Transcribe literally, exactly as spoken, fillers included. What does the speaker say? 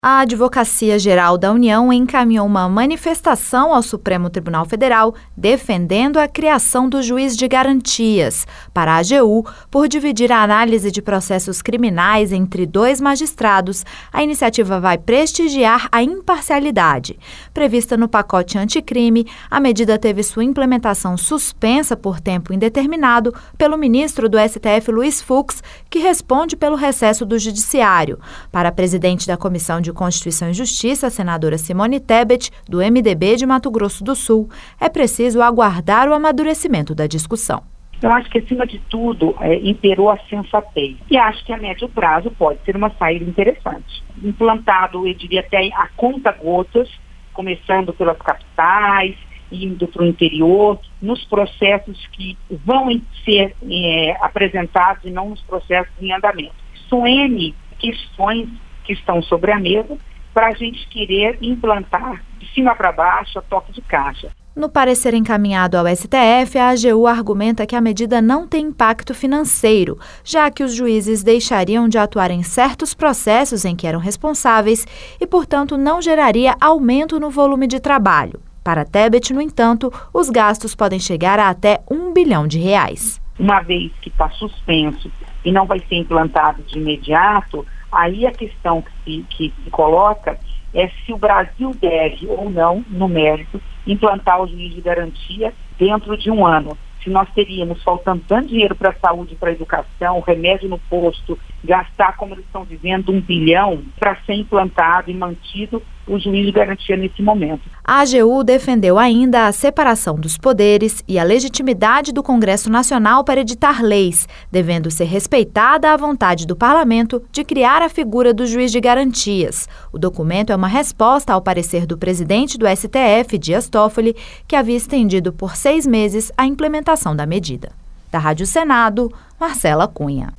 A Advocacia Geral da União encaminhou uma manifestação ao Supremo Tribunal Federal defendendo a criação do juiz de garantias para a A G U por dividir a análise de processos criminais entre dois magistrados. A iniciativa vai prestigiar a imparcialidade. Prevista no pacote anticrime, a medida teve sua implementação suspensa por tempo indeterminado pelo ministro do S T F, Luiz Fux, que responde pelo recesso do Judiciário. Para a presidente da Comissão de Constituição e Justiça, a senadora Simone Tebet, do M D B de Mato Grosso do Sul, é preciso aguardar o amadurecimento da discussão. Eu acho que, acima de tudo, é, imperou a sensatez. E acho que a médio prazo pode ser uma saída interessante. Implantado, eu diria até a conta-gotas, começando pelas capitais, indo para o interior, nos processos que vão ser é, apresentados e não nos processos em andamento. São N questões que estão sobre a mesa para a gente querer implantar de cima para baixo a toque de caixa. No parecer encaminhado ao S T F, a A G U argumenta que a medida não tem impacto financeiro, já que os juízes deixariam de atuar em certos processos em que eram responsáveis e, portanto, não geraria aumento no volume de trabalho. Para Tebet, no entanto, os gastos podem chegar a até um bilhão de reais. Uma vez que está suspenso e não vai ser implantado de imediato, aí a questão que se, que se coloca é se o Brasil deve ou não, no mérito, implantar o juiz de garantia dentro de um ano. Se nós teríamos faltando tanto dinheiro para a saúde, para a educação, remédio no posto, gastar, como eles estão dizendo, um bilhão para ser implantado e mantido o juiz de garantia nesse momento. A A G U defendeu ainda a separação dos poderes e a legitimidade do Congresso Nacional para editar leis, devendo ser respeitada a vontade do Parlamento de criar a figura do juiz de garantias. O documento é uma resposta ao parecer do presidente do S T F, Dias Toffoli, que havia estendido por seis meses a implementação da medida. Da Rádio Senado, Marcela Cunha.